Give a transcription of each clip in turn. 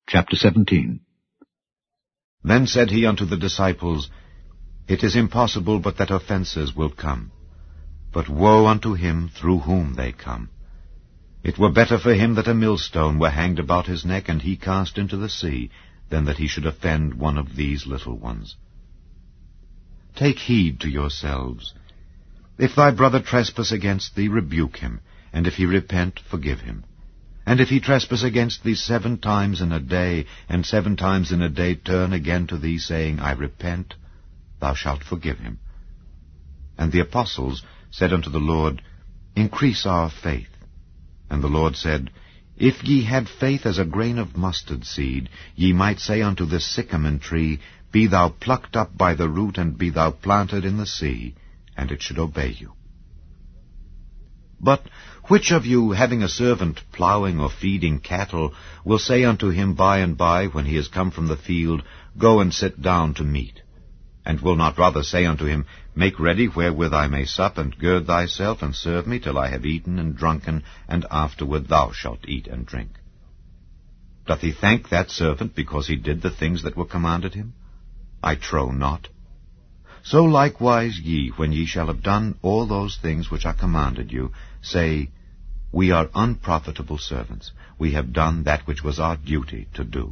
Chapter 17. Then said he unto the disciples, It is impossible but that offences will come. But woe unto him through whom they come. It were better for him that a millstone were hanged about his neck, and he cast into the sea, than that he should offend one of these little ones. Take heed to yourselves. If thy brother trespass against thee, rebuke him, and if he repent, forgive him. And if he trespass against thee 7 times in a day, and 7 times in a day turn again to thee, saying, I repent, thou shalt forgive him. And the apostles said unto the Lord, Increase our faith. And the Lord said, If ye had faith as a grain of mustard seed, ye might say unto this sycamore tree, Be thou plucked up by the root, and be thou planted in the sea, and it should obey you. But which of you, having a servant plowing or feeding cattle, will say unto him by and by, when he is come from the field, Go and sit down to meat? And will not rather say unto him, Make ready wherewith I may sup, and gird thyself, and serve me till I have eaten and drunken, and afterward thou shalt eat and drink? Doth he thank that servant because he did the things that were commanded him? I trow not. So likewise ye, when ye shall have done all those things which are commanded you, say, We are unprofitable servants. We have done that which was our duty to do.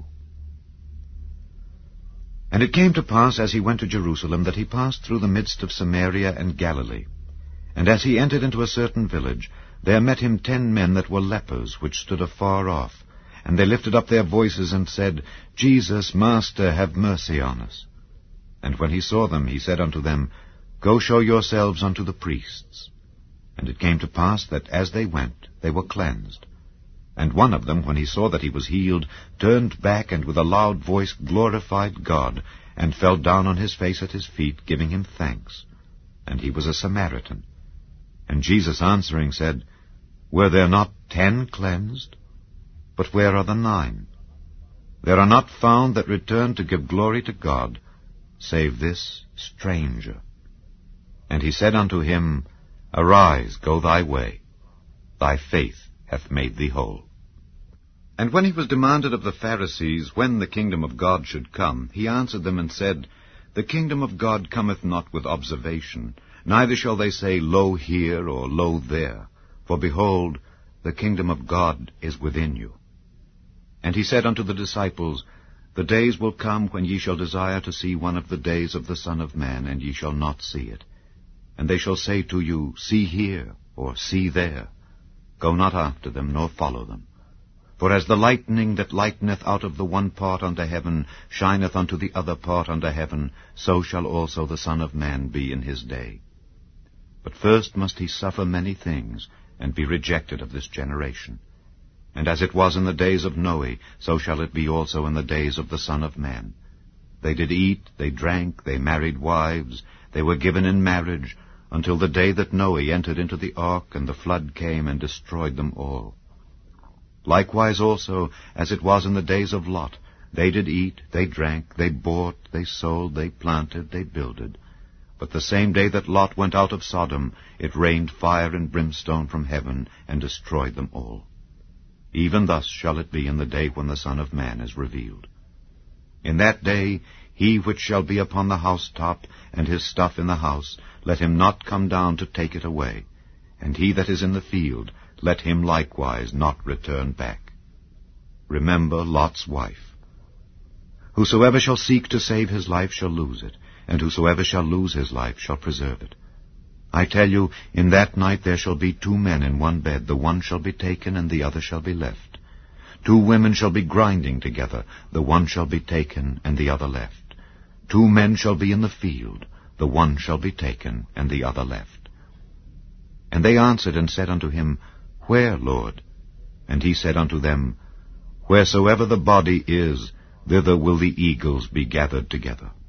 And it came to pass, as he went to Jerusalem, that he passed through the midst of Samaria and Galilee. And as he entered into a certain village, there met him 10 men that were lepers, which stood afar off. And they lifted up their voices, and said, Jesus, Master, have mercy on us. And when he saw them, he said unto them, Go show yourselves unto the priests. And it came to pass that as they went, they were cleansed. And one of them, when he saw that he was healed, turned back, and with a loud voice glorified God, and fell down on his face at his feet, giving him thanks. And he was a Samaritan. And Jesus answering said, Were there not 10 cleansed? But where are the 9? There are not found that returned to give glory to God, save this stranger. And he said unto him, Arise, go thy way. Thy faith hath made thee whole. And when he was demanded of the Pharisees when the kingdom of God should come, he answered them and said, The kingdom of God cometh not with observation, neither shall they say, Lo here, or Lo there. For behold, the kingdom of God is within you. And he said unto the disciples, The days will come when ye shall desire to see one of the days of the Son of Man, and ye shall not see it. And they shall say to you, See here, or see there. Go not after them, nor follow them. For as the lightning that lighteneth out of the one part under heaven shineth unto the other part under heaven, so shall also the Son of Man be in his day. But first must he suffer many things, and be rejected of this generation. And as it was in the days of Noe, so shall it be also in the days of the Son of Man. They did eat, they drank, they married wives, they were given in marriage, until the day that Noe entered into the ark, and the flood came and destroyed them all. Likewise also, as it was in the days of Lot, they did eat, they drank, they bought, they sold, they planted, they builded. But the same day that Lot went out of Sodom, it rained fire and brimstone from heaven, and destroyed them all. Even thus shall it be in the day when the Son of Man is revealed. In that day he which shall be upon the housetop, and his stuff in the house, let him not come down to take it away. And he that is in the field, let him likewise not return back. Remember Lot's wife. Whosoever shall seek to save his life shall lose it, and whosoever shall lose his life shall preserve it. I tell you, in that night there shall be 2 men in one bed, the one shall be taken, and the other shall be left. 2 women shall be grinding together, the one shall be taken, and the other left. 2 men shall be in the field, the one shall be taken, and the other left. And they answered and said unto him, Where, Lord? And he said unto them, Wheresoever the body is, thither will the eagles be gathered together.